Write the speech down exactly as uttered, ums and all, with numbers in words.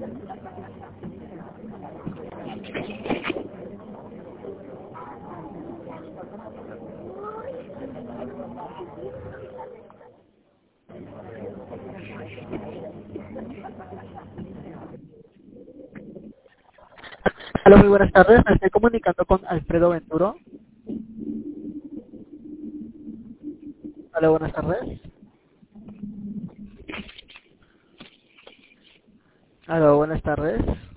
Hola, muy buenas tardes. Me estoy comunicando con Alfredo Venturo. Hola, buenas tardes. Hola, buenas tardes.